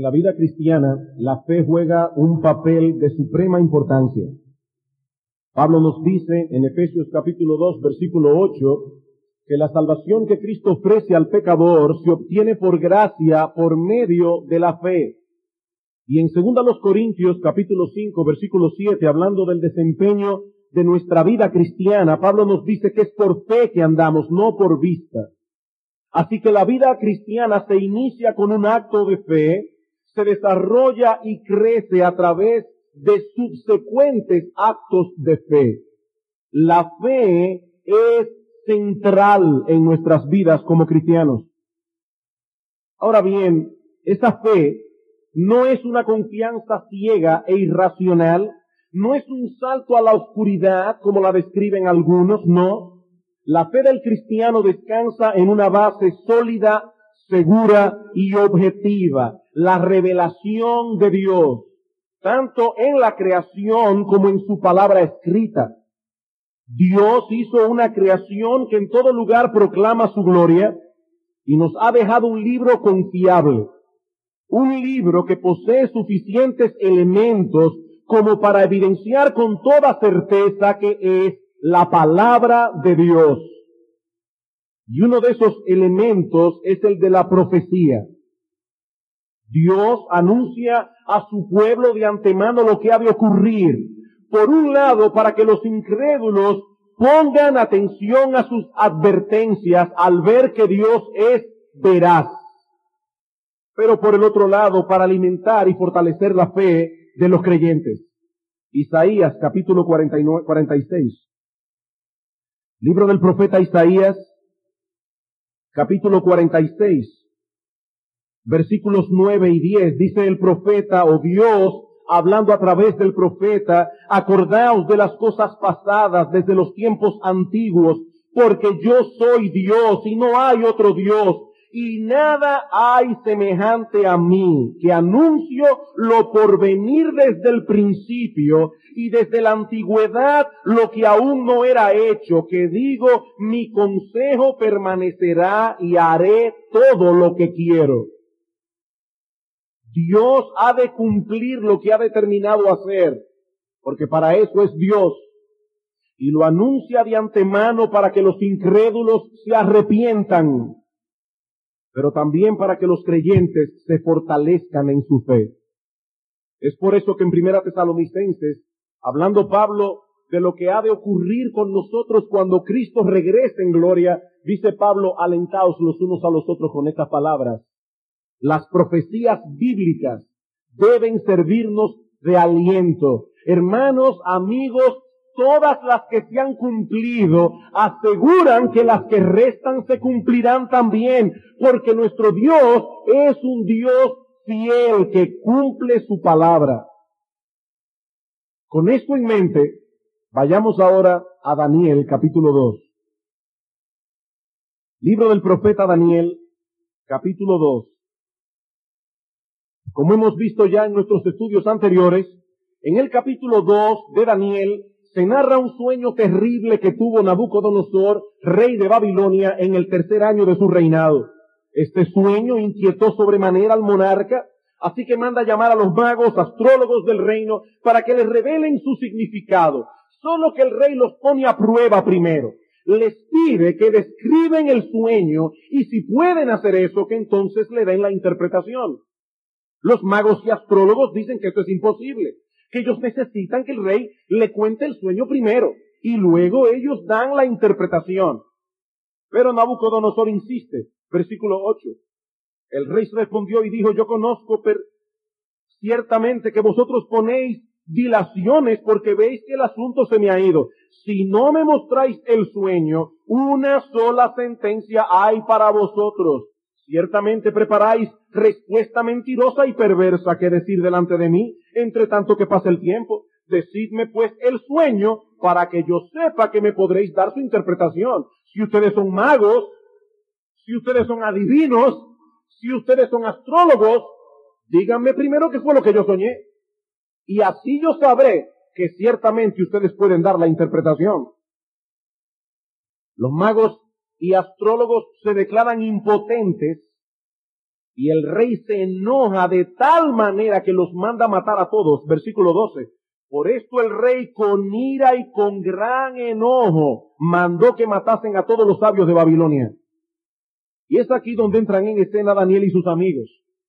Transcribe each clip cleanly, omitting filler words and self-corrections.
la vida cristiana, la fe juega un papel de suprema importancia. Pablo nos dice en Efesios capítulo 2, versículo 8, que la salvación que Cristo ofrece al pecador se obtiene por gracia, por medio de la fe. Y en 2 Corintios capítulo 5, versículo 7, hablando del desempeño de nuestra vida cristiana, Pablo nos dice que es por fe que andamos, no por vista. Así que la vida cristiana se inicia con un acto de fe, se desarrolla y crece a través de subsecuentes actos de fe. La fe es central en nuestras vidas como cristianos. Ahora bien, esa fe no es una confianza ciega e irracional, no es un salto a la oscuridad como la describen algunos, no. La fe del cristiano descansa en una base sólida, segura y objetiva, la revelación de Dios, tanto en la creación como en su palabra escrita. Dios hizo una creación que en todo lugar proclama su gloria y nos ha dejado un libro confiable, un libro que posee suficientes elementos como para evidenciar con toda certeza que es la palabra de Dios. Y uno de esos elementos es el de la profecía. Dios anuncia a su pueblo de antemano lo que ha de ocurrir. Por un lado, para que los incrédulos pongan atención a sus advertencias al ver que Dios es veraz. Pero por el otro lado, para alimentar y fortalecer la fe de los creyentes. Isaías capítulo 46. Libro del profeta Isaías, capítulo 46, versículos 9 y 10, dice el profeta, o Dios, hablando a través del profeta, acordaos de las cosas pasadas desde los tiempos antiguos, porque yo soy Dios y no hay otro Dios, y nada hay semejante a mí, que anuncio lo por venir desde el principio y desde la antigüedad lo que aún no era hecho, que digo, mi consejo permanecerá y haré todo lo que quiero. Dios ha de cumplir lo que ha determinado hacer, porque para eso es Dios, y lo anuncia de antemano para que los incrédulos se arrepientan, pero también para que los creyentes se fortalezcan en su fe. Es por eso que en 1 Tesalonicenses, hablando Pablo de lo que ha de ocurrir con nosotros cuando Cristo regrese en gloria, dice Pablo, alentaos los unos a los otros con estas palabras. Las profecías bíblicas deben servirnos de aliento. Hermanos, amigos, todas las que se han cumplido aseguran que las que restan se cumplirán también, porque nuestro Dios es un Dios fiel que cumple su palabra. Con esto en mente, vayamos ahora a Daniel capítulo 2. Libro del profeta Daniel capítulo 2. Como hemos visto ya en nuestros estudios anteriores, en el capítulo 2 de Daniel se narra un sueño terrible que tuvo Nabucodonosor, rey de Babilonia, en el 3er año de su reinado. Este sueño inquietó sobremanera al monarca, así que manda llamar a los magos, astrólogos del reino, para que les revelen su significado. Solo que el rey los pone a prueba primero. Les pide que describen el sueño y si pueden hacer eso, que entonces le den la interpretación. Los magos y astrólogos dicen que esto es imposible, que ellos necesitan que el rey le cuente el sueño primero y luego ellos dan la interpretación. Pero Nabucodonosor insiste, versículo 8. El rey respondió y dijo, yo conozco ciertamente que vosotros ponéis dilaciones porque veis que el asunto se me ha ido. Si no me mostráis el sueño, una sola sentencia hay para vosotros. Ciertamente preparáis respuesta mentirosa y perversa que decir delante de mí, entre tanto que pasa el tiempo. Decidme pues el sueño para que yo sepa que me podréis dar su interpretación. Si ustedes son magos, si ustedes son adivinos, si ustedes son astrólogos, díganme primero qué fue lo que yo soñé. Y así yo sabré que ciertamente ustedes pueden dar la interpretación. Los magos y astrólogos se declaran impotentes Y el rey se enoja de tal manera que los manda a matar a todos. Versículo 12. Por esto el rey con ira y con gran enojo mandó que matasen a todos los sabios de Babilonia. Y es aquí donde entran en escena Daniel y sus amigos.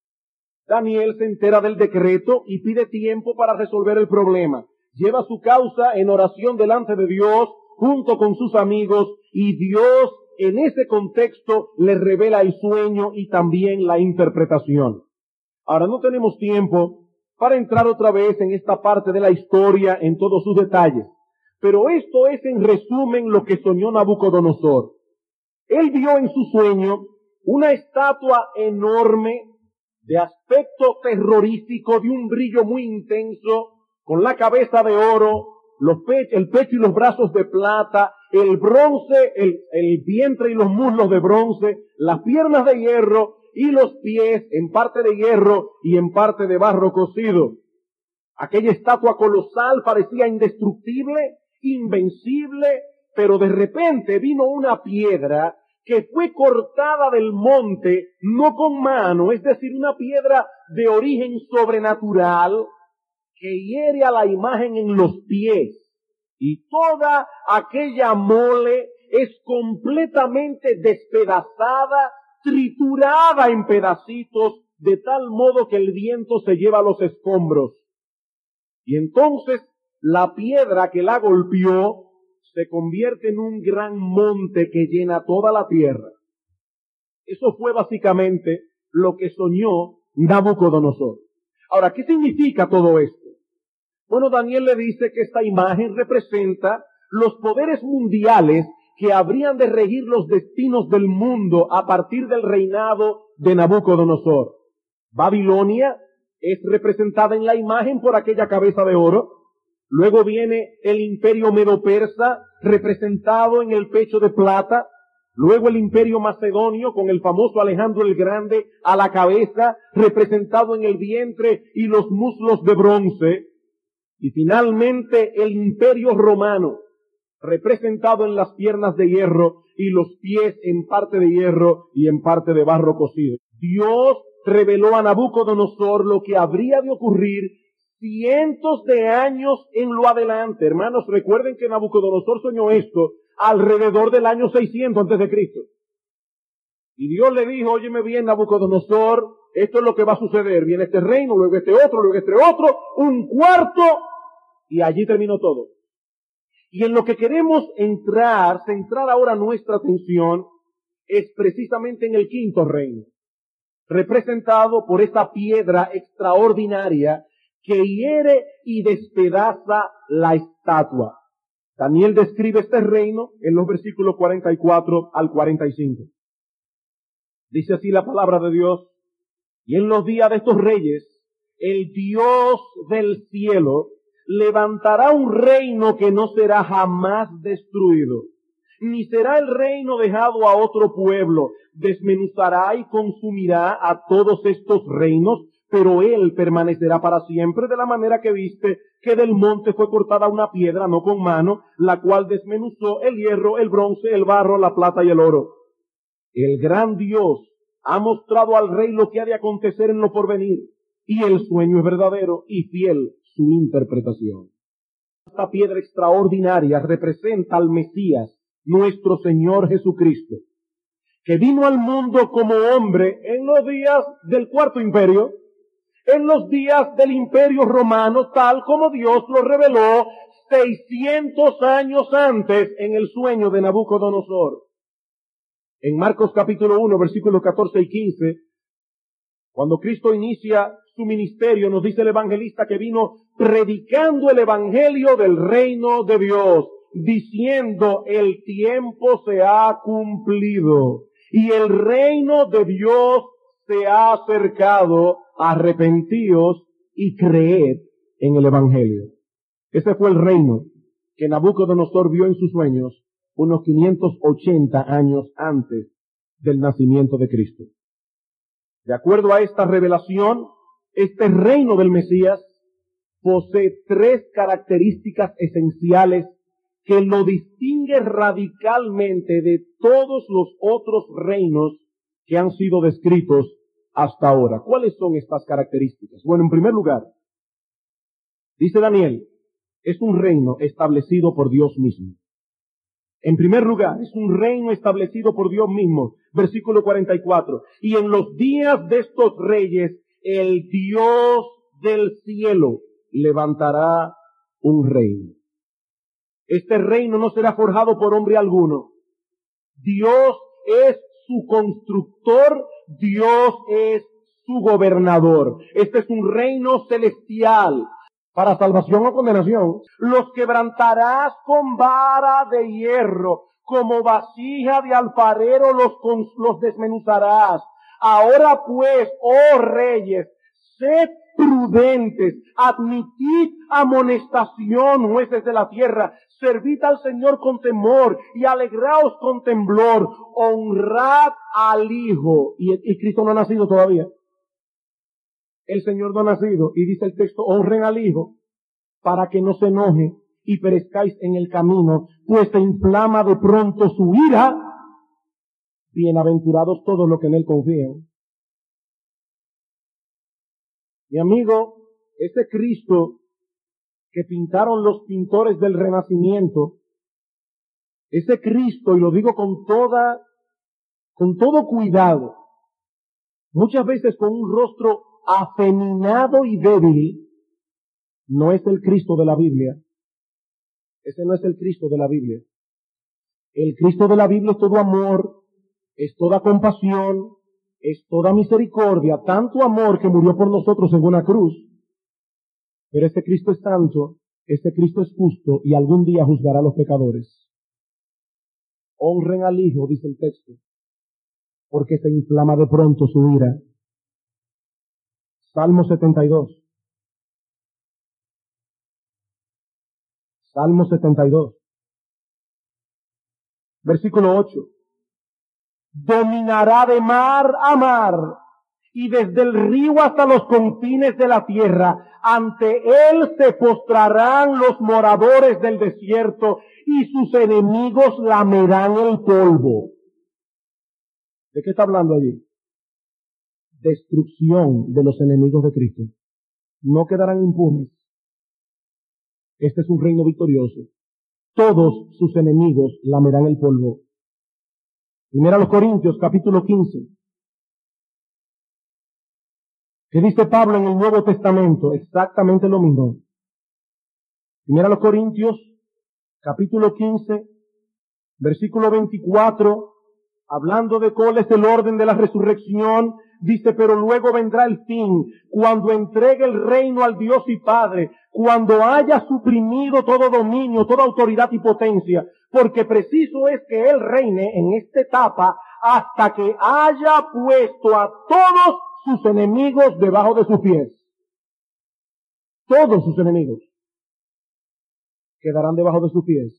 Daniel se entera del decreto y pide tiempo para resolver el problema. Lleva su causa en oración delante de Dios junto con sus amigos, y Dios en ese contexto le revela el sueño y también la interpretación. Ahora no tenemos tiempo para entrar otra vez en esta parte de la historia en todos sus detalles, pero esto es en resumen lo que soñó Nabucodonosor. Él vio en su sueño una estatua enorme de aspecto terrorífico, de un brillo muy intenso, con la cabeza de oro, el pecho y los brazos de plata, el bronce, el vientre y los muslos de bronce, las piernas de hierro y los pies en parte de hierro y en parte de barro cocido. Aquella estatua colosal parecía indestructible, invencible, pero de repente vino una piedra que fue cortada del monte, no con mano, es decir, una piedra de origen sobrenatural, que hiere a la imagen en los pies, y toda aquella mole es completamente despedazada, triturada en pedacitos, de tal modo que el viento se lleva los escombros. Y entonces la piedra que la golpeó se convierte en un gran monte que llena toda la tierra. Eso fue básicamente lo que soñó Nabucodonosor. Ahora, ¿qué significa todo esto? Bueno, Daniel le dice que esta imagen representa los poderes mundiales que habrían de regir los destinos del mundo a partir del reinado de Nabucodonosor. Babilonia es representada en la imagen por aquella cabeza de oro. Luego viene el imperio medo-persa, representado en el pecho de plata. Luego el imperio macedonio, con el famoso Alejandro el Grande a la cabeza, representado en el vientre y los muslos de bronce. Y finalmente el imperio romano, representado en las piernas de hierro y los pies en parte de hierro y en parte de barro cocido. Dios reveló a Nabucodonosor lo que habría de ocurrir cientos de años en lo adelante. Hermanos, recuerden que Nabucodonosor soñó esto alrededor del año 600 antes de Cristo. Y Dios le dijo, óyeme bien, Nabucodonosor, esto es lo que va a suceder. Viene este reino, luego este otro, un cuarto, y allí terminó todo. Y en lo que queremos centrar ahora nuestra atención, es precisamente en el quinto reino, representado por esta piedra extraordinaria que hiere y despedaza la estatua. Daniel describe este reino en los versículos 44 al 45. Dice así la palabra de Dios: y en los días de estos reyes, el Dios del cielo levantará un reino que no será jamás destruido, ni será el reino dejado a otro pueblo. Desmenuzará y consumirá a todos estos reinos, pero él permanecerá para siempre, de la manera que viste que del monte fue cortada una piedra, no con mano, la cual desmenuzó el hierro, el bronce, el barro, la plata y el oro. El gran Dios ha mostrado al rey lo que ha de acontecer en lo porvenir, y el sueño es verdadero y fiel su interpretación. Esta piedra extraordinaria representa al Mesías, nuestro Señor Jesucristo, que vino al mundo como hombre en los días del Cuarto Imperio, en los días del Imperio Romano, tal como Dios lo reveló 600 años antes en el sueño de Nabucodonosor. En Marcos capítulo 1, versículos 14 y 15, cuando Cristo inicia su ministerio, nos dice el evangelista que vino predicando el evangelio del reino de Dios, diciendo: el tiempo se ha cumplido y el reino de Dios se ha acercado. Arrepentíos y creed en el evangelio. Ese fue el reino que Nabucodonosor vio en sus sueños unos 580 años antes del nacimiento de Cristo. De acuerdo a esta revelación, este reino del Mesías posee tres características esenciales que lo distingue radicalmente de todos los otros reinos que han sido descritos hasta ahora. ¿Cuáles son estas características? Bueno, en primer lugar, dice Daniel, es un reino establecido por Dios mismo. En primer lugar, es un reino establecido por Dios mismo. Versículo 44. Y en los días de estos reyes, el Dios del cielo levantará un reino. Este reino no será forjado por hombre alguno. Dios es su constructor, Dios es su gobernador. Este es un reino celestial. Para salvación o condenación, los quebrantarás con vara de hierro, como vasija de alfarero los desmenuzarás. Ahora pues, oh reyes, sed prudentes, admitid amonestación, jueces de la tierra, servid al Señor con temor y alegraos con temblor, honrad al Hijo. Y Cristo no ha nacido todavía. El Señor no ha nacido, y dice el texto, honren al Hijo, para que no se enoje y perezcáis en el camino, pues se inflama de pronto su ira. Bienaventurados todos los que en Él confían. Mi amigo, ese Cristo que pintaron los pintores del Renacimiento, ese Cristo, y lo digo con todo cuidado, muchas veces con un rostro afeminado y débil, no es el Cristo de la Biblia. Ese no es el Cristo de la Biblia. El Cristo de la Biblia es todo amor, es toda compasión, es toda misericordia, tanto amor que murió por nosotros en una cruz. Pero ese Cristo es santo, ese Cristo es justo y algún día juzgará a los pecadores. Honren al Hijo, dice el texto, porque se inflama de pronto su ira. Salmo 72. Salmo 72. Versículo 8. Dominará de mar a mar y desde el río hasta los confines de la tierra. Ante él se postrarán los moradores del desierto y sus enemigos lamerán el polvo. ¿De qué está hablando allí? Destrucción de los enemigos de Cristo. No quedarán impunes. Este es un reino victorioso. Todos sus enemigos lamerán el polvo. Primera a los Corintios, capítulo 15. ¿Qué dice Pablo en el Nuevo Testamento? Exactamente lo mismo. Primera a los Corintios, capítulo 15, versículo 24, hablando de cuál es el orden de la resurrección, dice, pero luego vendrá el fin, cuando entregue el reino al Dios y Padre, cuando haya suprimido todo dominio, toda autoridad y potencia, porque preciso es que Él reine en esta etapa hasta que haya puesto a todos sus enemigos debajo de sus pies. Todos sus enemigos quedarán debajo de sus pies.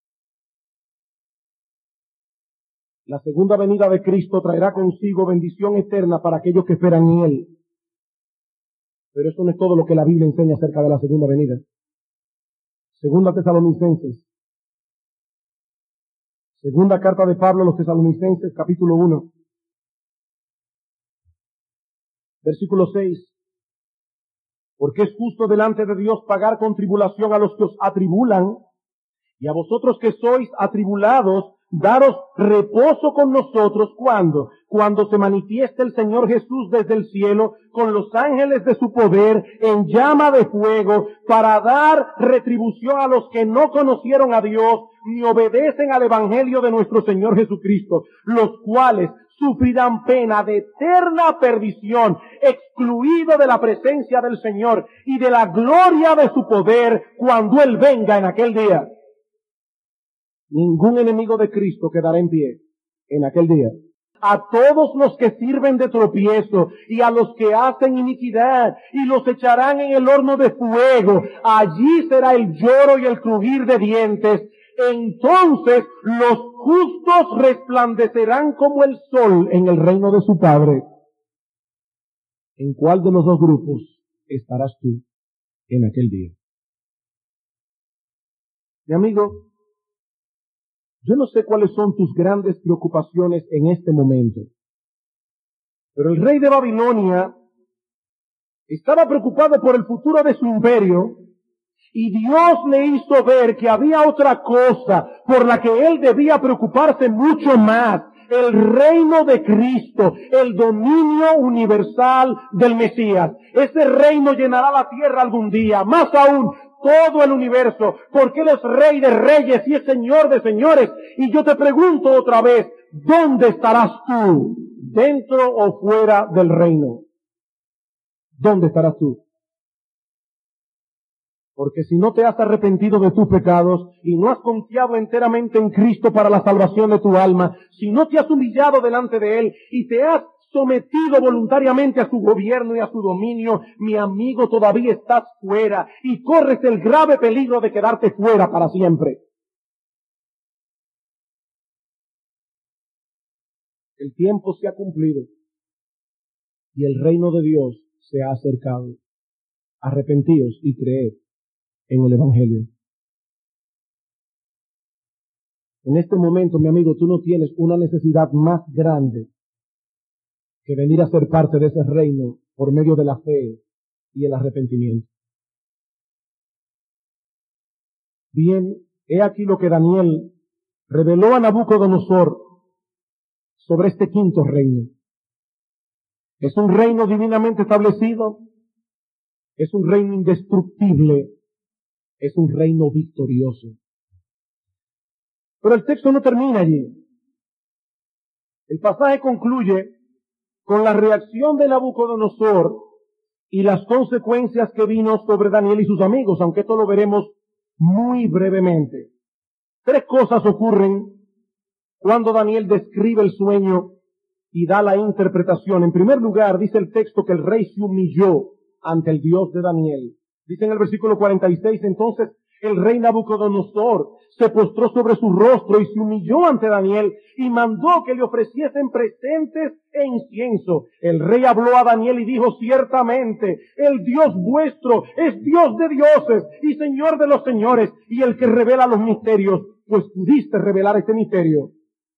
La segunda venida de Cristo traerá consigo bendición eterna para aquellos que esperan en Él. Pero eso no es todo lo que la Biblia enseña acerca de la segunda venida. Segunda Tesalonicenses. Segunda carta de Pablo a los Tesalonicenses, capítulo 1. Versículo 6. Porque es justo delante de Dios pagar con tribulación a los que os atribulan, y a vosotros que sois atribulados, daros reposo con nosotros. ¿Cuándo? Cuando se manifieste el Señor Jesús desde el cielo con los ángeles de su poder en llama de fuego para dar retribución a los que no conocieron a Dios ni obedecen al evangelio de nuestro Señor Jesucristo, los cuales sufrirán pena de eterna perdición, excluido de la presencia del Señor y de la gloria de su poder cuando Él venga en aquel día. Ningún enemigo de Cristo quedará en pie en aquel día. A todos los que sirven de tropiezo y a los que hacen iniquidad, y los echarán en el horno de fuego. Allí será el lloro y el crujir de dientes. Entonces los justos resplandecerán como el sol en el reino de su Padre. ¿En cuál de los dos grupos estarás tú en aquel día? Mi amigo, yo no sé cuáles son tus grandes preocupaciones en este momento, Pero el rey de Babilonia estaba preocupado por el futuro de su imperio, y Dios le hizo ver que había otra cosa por la que él debía preocuparse mucho más: el reino de Cristo, el dominio universal del Mesías. Ese reino llenará la tierra algún día, más aún todo el universo, porque Él es Rey de reyes y es Señor de señores. Y yo te pregunto otra vez, ¿dónde estarás tú? ¿Dentro o fuera del reino? ¿Dónde estarás tú? Porque si no te has arrepentido de tus pecados y no has confiado enteramente en Cristo para la salvación de tu alma, si no te has humillado delante de Él y te has sometido voluntariamente a su gobierno y a su dominio, mi amigo, todavía estás fuera y corres el grave peligro de quedarte fuera para siempre. El tiempo se ha cumplido y el reino de Dios se ha acercado. Arrepentíos y creed en el Evangelio. En este momento, mi amigo, tú no tienes una necesidad más grande que venir a ser parte de ese reino por medio de la fe y el arrepentimiento. Bien, he aquí lo que Daniel reveló a Nabucodonosor sobre este quinto reino. Es un reino divinamente establecido, es un reino indestructible, es un reino victorioso. Pero el texto no termina allí. El pasaje concluye con la reacción de Nabucodonosor y las consecuencias que vino sobre Daniel y sus amigos, aunque esto lo veremos muy brevemente. Tres cosas ocurren cuando Daniel describe el sueño y da la interpretación. En primer lugar, dice el texto que el rey se humilló ante el Dios de Daniel. Dice en el versículo 46, entonces el rey Nabucodonosor se postró sobre su rostro y se humilló ante Daniel y mandó que le ofreciesen presentes e incienso. El rey habló a Daniel y dijo, ciertamente, el Dios vuestro es Dios de dioses y Señor de los señores y el que revela los misterios, pues pudiste revelar este misterio.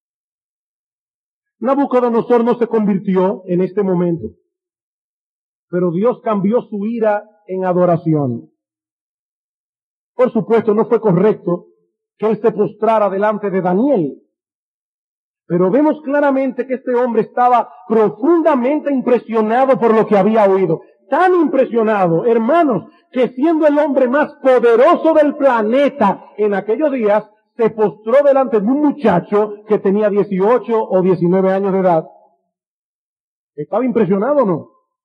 Nabucodonosor no se convirtió en este momento, pero Dios cambió su ira en adoración. Por supuesto, no fue correcto que él se postrara delante de Daniel, pero vemos claramente que este hombre estaba profundamente impresionado por lo que había oído. Tan impresionado, hermanos, que siendo el hombre más poderoso del planeta en aquellos días, se postró delante de un muchacho que tenía 18 o 19 años de edad. ¿Estaba impresionado o no?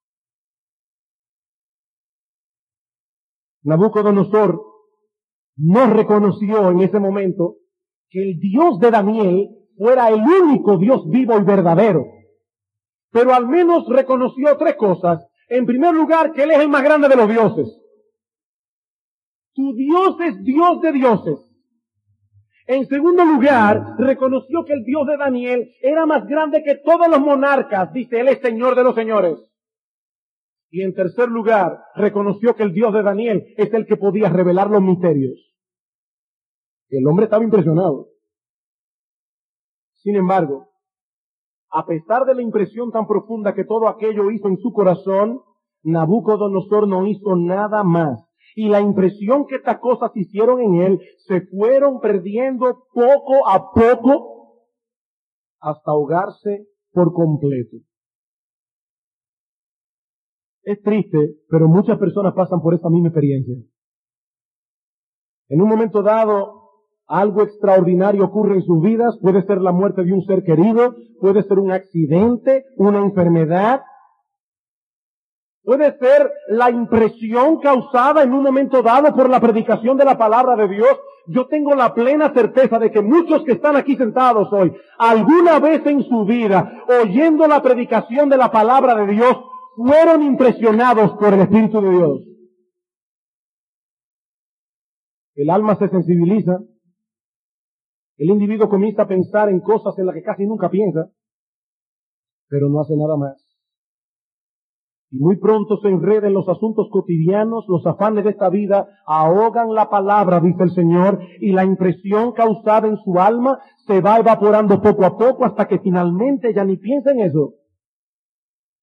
Nabucodonosor no reconoció en ese momento que el Dios de Daniel fuera el único Dios vivo y verdadero. Pero al menos reconoció tres cosas. En primer lugar, que Él es el más grande de los dioses. Tu Dios es Dios de dioses. En segundo lugar, reconoció que el Dios de Daniel era más grande que todos los monarcas. Dice, Él es Señor de los señores. Y en tercer lugar, reconoció que el Dios de Daniel es el que podía revelar los misterios. El hombre estaba impresionado. Sin embargo, a pesar de la impresión tan profunda que todo aquello hizo en su corazón, Nabucodonosor no hizo nada más. Y la impresión que estas cosas hicieron en él se fueron perdiendo poco a poco hasta ahogarse por completo. Es triste, pero muchas personas pasan por esa misma experiencia. En un momento dado, algo extraordinario ocurre en sus vidas. Puede ser la muerte de un ser querido, puede ser un accidente, una enfermedad. Puede ser la impresión causada en un momento dado por la predicación de la palabra de Dios. Yo tengo la plena certeza de que muchos que están aquí sentados hoy, alguna vez en su vida, oyendo la predicación de la palabra de Dios, fueron impresionados por el Espíritu de Dios. El alma se sensibiliza. El individuo comienza a pensar en cosas en las que casi nunca piensa, pero no hace nada más. Y muy pronto se enreda en los asuntos cotidianos, los afanes de esta vida ahogan la palabra, dice el Señor, y la impresión causada en su alma se va evaporando poco a poco hasta que finalmente ya ni piensa en eso.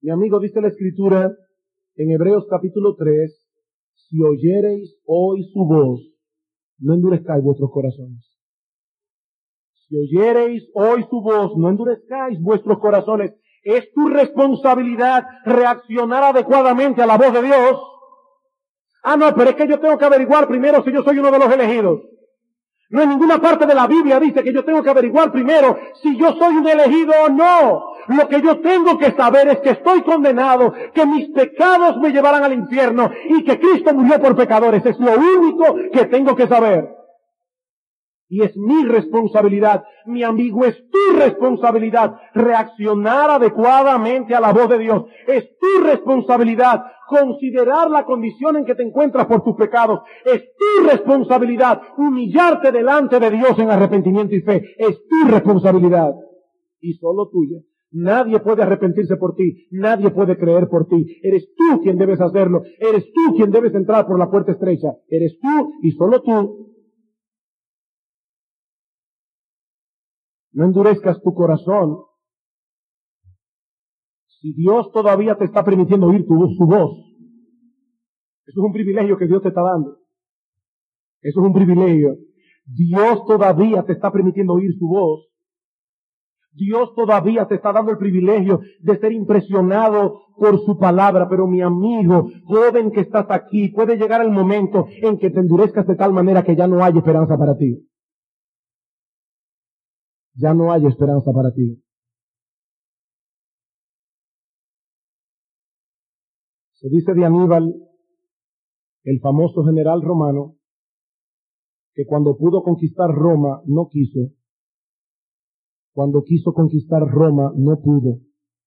Mi amigo, dice la Escritura en Hebreos capítulo 3, si oyereis hoy su voz, no endurezcáis vuestros corazones. Si oyereis hoy su voz, no endurezcáis vuestros corazones. Es tu responsabilidad reaccionar adecuadamente a la voz de Dios. Ah, no, pero es que yo tengo que averiguar primero si yo soy uno de los elegidos. No en ninguna parte de la Biblia dice que yo tengo que averiguar primero si yo soy un elegido o no. Lo que yo tengo que saber es que estoy condenado, que mis pecados me llevarán al infierno y que Cristo murió por pecadores. Es lo único que tengo que saber. Y es mi responsabilidad, mi amigo, es tu responsabilidad reaccionar adecuadamente a la voz de Dios. Es tu responsabilidad considerar la condición en que te encuentras por tus pecados. Es tu responsabilidad humillarte delante de Dios en arrepentimiento y fe. Es tu responsabilidad y solo tuya. Nadie puede arrepentirse por ti, nadie puede creer por ti. Eres tú quien debes hacerlo, eres tú quien debes entrar por la puerta estrecha. Eres tú y solo tú. No endurezcas tu corazón. Si Dios todavía te está permitiendo oír su voz, eso es un privilegio que Dios te está dando. Eso es un privilegio. Dios todavía te está permitiendo oír su voz. Dios todavía te está dando el privilegio de ser impresionado por su palabra. Pero mi amigo, joven que estás aquí, puede llegar el momento en que te endurezcas de tal manera que ya no hay esperanza para ti. Ya no hay esperanza para ti. Se dice de Aníbal, el famoso general romano, que cuando pudo conquistar Roma no quiso. Cuando quiso conquistar Roma no pudo.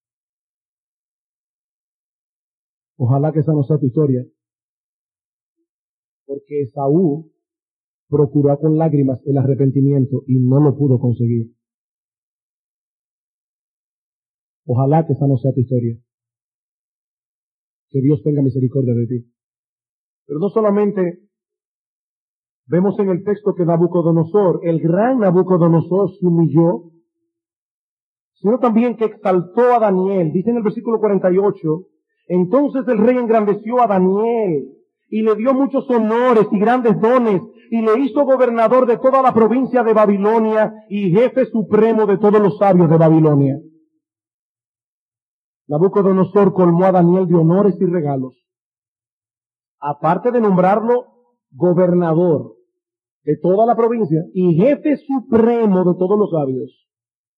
Ojalá que esa no sea tu historia. Porque Esaú procuró con lágrimas el arrepentimiento y no lo pudo conseguir. Ojalá que esa no sea tu historia. Que Dios tenga misericordia de ti. Pero no solamente vemos en el texto que Nabucodonosor, el gran Nabucodonosor, se humilló, sino también que exaltó a Daniel. Dice en el versículo 48, entonces el rey engrandeció a Daniel y le dio muchos honores y grandes dones y le hizo gobernador de toda la provincia de Babilonia y jefe supremo de todos los sabios de Babilonia. Nabucodonosor colmó a Daniel de honores y regalos, aparte de nombrarlo gobernador de toda la provincia y jefe supremo de todos los sabios.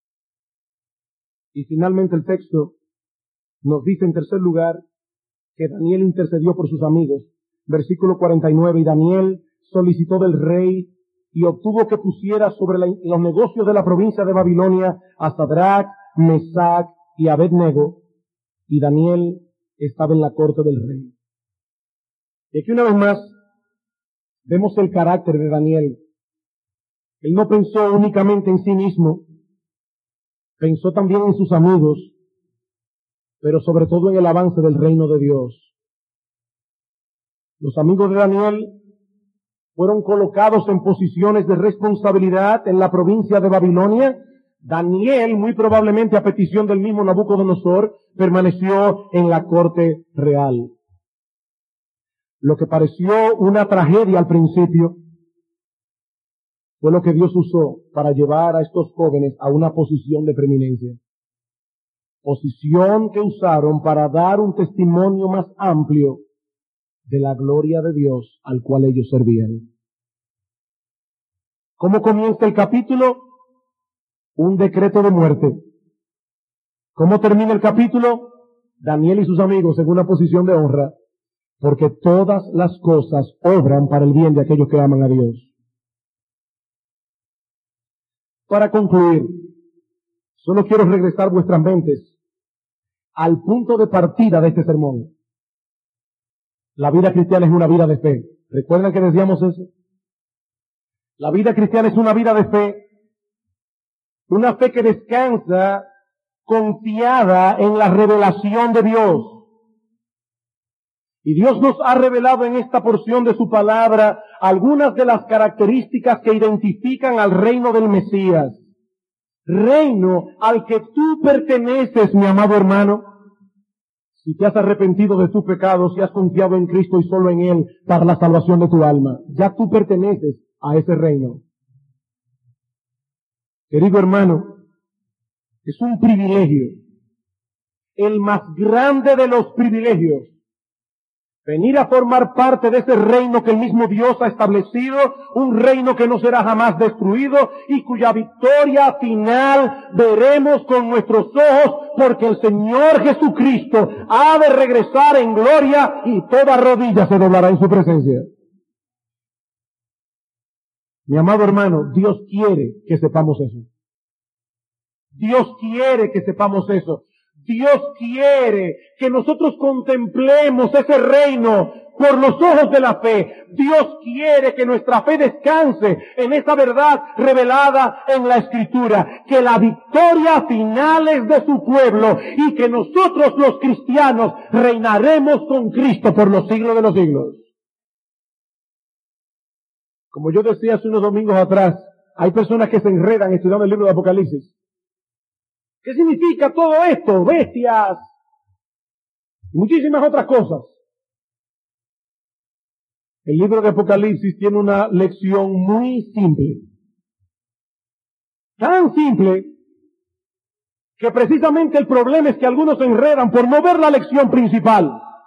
Y finalmente el texto nos dice en tercer lugar que Daniel intercedió por sus amigos. Versículo 49, y Daniel solicitó del rey y obtuvo que pusiera sobre los negocios de la provincia de Babilonia a Sadrach, Mesac y Abednego. Y Daniel estaba en la corte del rey. Y aquí una vez más vemos el carácter de Daniel. Él no pensó únicamente en sí mismo, pensó también en sus amigos, pero sobre todo en el avance del reino de Dios. Los amigos de Daniel fueron colocados en posiciones de responsabilidad en la provincia de Babilonia. Daniel, muy probablemente a petición del mismo Nabucodonosor, permaneció en la corte real. Lo que pareció una tragedia al principio fue lo que Dios usó para llevar a estos jóvenes a una posición de preeminencia. Posición que usaron para dar un testimonio más amplio de la gloria de Dios al cual ellos servían. ¿Cómo comienza el capítulo? Un decreto de muerte. ¿Cómo termina el capítulo? Daniel y sus amigos en una posición de honra, porque todas las cosas obran para el bien de aquellos que aman a Dios. Para concluir, solo quiero regresar vuestras mentes al punto de partida de este sermón. La vida cristiana es una vida de fe. ¿Recuerdan que decíamos eso? La vida cristiana es una vida de fe. Una fe que descansa confiada en la revelación de Dios. Y Dios nos ha revelado en esta porción de su palabra algunas de las características que identifican al reino del Mesías. Reino al que tú perteneces, mi amado hermano. Si te has arrepentido de tus pecados, si has confiado en Cristo y solo en Él para la salvación de tu alma, ya tú perteneces a ese reino. Querido hermano, es un privilegio, el más grande de los privilegios, venir a formar parte de ese reino que el mismo Dios ha establecido, un reino que no será jamás destruido y cuya victoria final veremos con nuestros ojos, porque el Señor Jesucristo ha de regresar en gloria y toda rodilla se doblará en su presencia. Mi amado hermano, Dios quiere que sepamos eso. Dios quiere que sepamos eso. Dios quiere que nosotros contemplemos ese reino por los ojos de la fe. Dios quiere que nuestra fe descanse en esa verdad revelada en la Escritura, que la victoria final es de su pueblo y que nosotros los cristianos reinaremos con Cristo por los siglos de los siglos. Como yo decía hace unos domingos atrás, hay personas que se enredan estudiando el libro de Apocalipsis. ¿Qué significa todo esto? Bestias. Muchísimas otras cosas. El libro de Apocalipsis tiene una lección muy simple. Tan simple que precisamente el problema es que algunos se enredan por no ver la lección principal.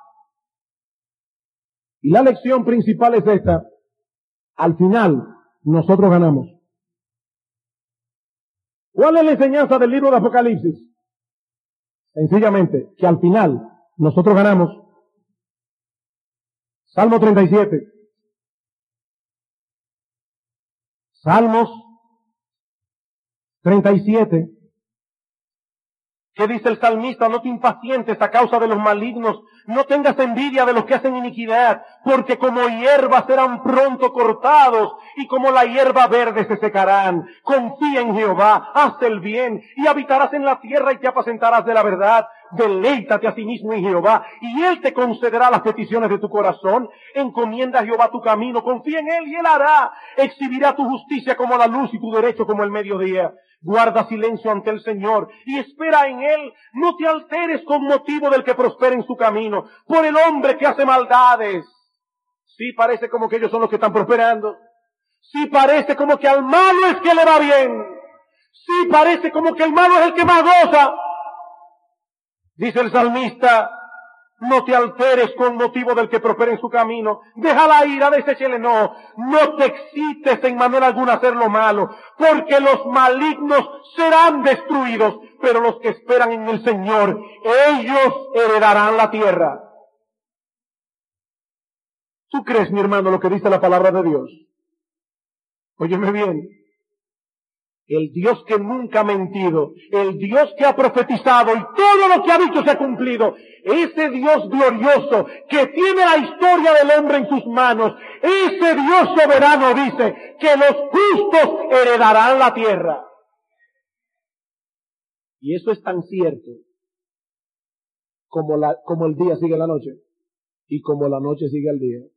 Y la lección principal es esta. Al final, nosotros ganamos. ¿Cuál es la enseñanza del libro de Apocalipsis? Sencillamente, que al final nosotros ganamos. Salmo 37. Salmos 37. ¿Qué dice el salmista? No te impacientes a causa de los malignos, no tengas envidia de los que hacen iniquidad, porque como hierba serán pronto cortados, y como la hierba verde se secarán. Confía en Jehová, haz el bien, y habitarás en la tierra y te apacentarás de la verdad. Deleítate a sí mismo en Jehová, y Él te concederá las peticiones de tu corazón. Encomienda a Jehová tu camino, confía en Él y Él hará. Exhibirá tu justicia como la luz y tu derecho como el mediodía. Guarda silencio ante el Señor y espera en Él. No te alteres con motivo del que prospera en su camino, por el hombre que hace maldades. Sí parece como que ellos son los que están prosperando. Sí parece como que al malo es que le va bien. Sí parece como que el malo es el que más goza. Dice el salmista, no te alteres con motivo del que prospera en su camino. Deja la ira, deséchele no. No te excites en manera alguna a hacer lo malo, porque los malignos serán destruidos, pero los que esperan en el Señor, ellos heredarán la tierra. ¿Tú crees, mi hermano, lo que dice la palabra de Dios? Óyeme bien. El Dios que nunca ha mentido, el Dios que ha profetizado y todo lo que ha dicho se ha cumplido, ese Dios glorioso que tiene la historia del hombre en sus manos, ese Dios soberano dice que los justos heredarán la tierra. Y eso es tan cierto como el día sigue la noche y como la noche sigue al día.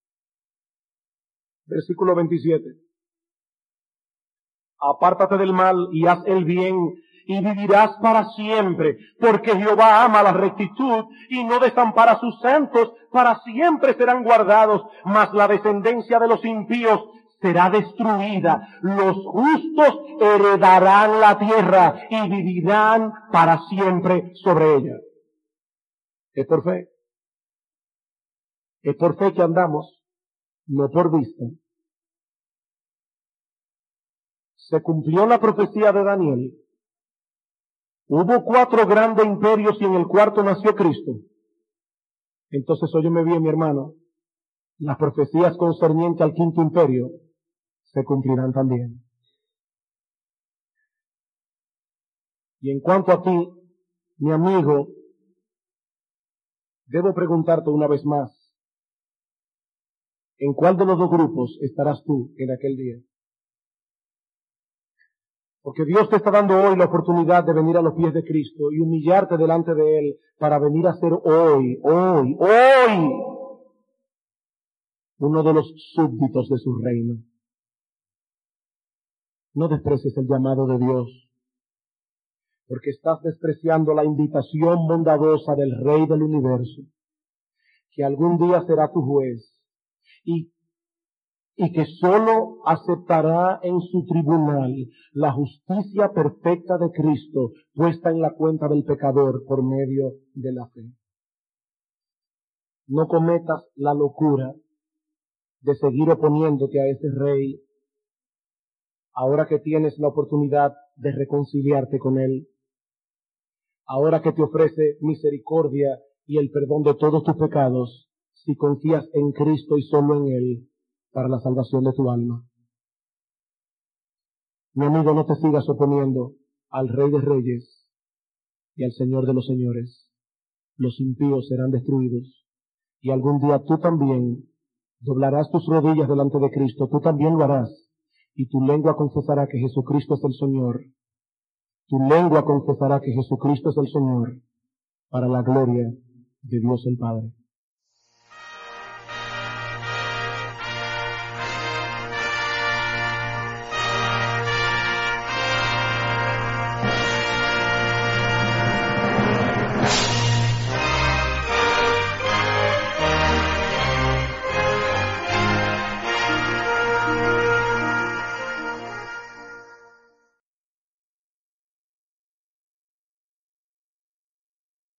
Versículo 27. Apártate del mal y haz el bien, y vivirás para siempre, porque Jehová ama la rectitud y no desampara a sus santos, para siempre serán guardados, mas la descendencia de los impíos será destruida. Los justos heredarán la tierra y vivirán para siempre sobre ella. Es por fe. Es por fe que andamos, no por vista. Se cumplió la profecía de Daniel. Hubo 4 grandes imperios y en el cuarto nació Cristo. Entonces, óyeme bien, mi hermano, las profecías concernientes al 5º imperio se cumplirán también. Y en cuanto a ti, mi amigo, debo preguntarte una vez más, ¿en cuál de los 2 grupos estarás tú en aquel día? Porque Dios te está dando hoy la oportunidad de venir a los pies de Cristo y humillarte delante de Él para venir a ser hoy, uno de los súbditos de su reino. No desprecies el llamado de Dios. porque estás despreciando la invitación bondadosa del Rey del universo, que algún día será tu juez y que sólo aceptará en su tribunal la justicia perfecta de Cristo puesta en la cuenta del pecador por medio de la fe. No cometas la locura de seguir oponiéndote a ese Rey ahora que tienes la oportunidad de reconciliarte con Él, ahora que te ofrece misericordia y el perdón de todos tus pecados, si confías en Cristo y solo en Él para la salvación de tu alma. Mi amigo, no te sigas oponiendo al Rey de Reyes y al Señor de los Señores. Los impíos serán destruidos y algún día tú también doblarás tus rodillas delante de Cristo, tú también lo harás. Y tu lengua confesará que Jesucristo es el Señor. Tu lengua confesará que Jesucristo es el Señor para la gloria de Dios el Padre.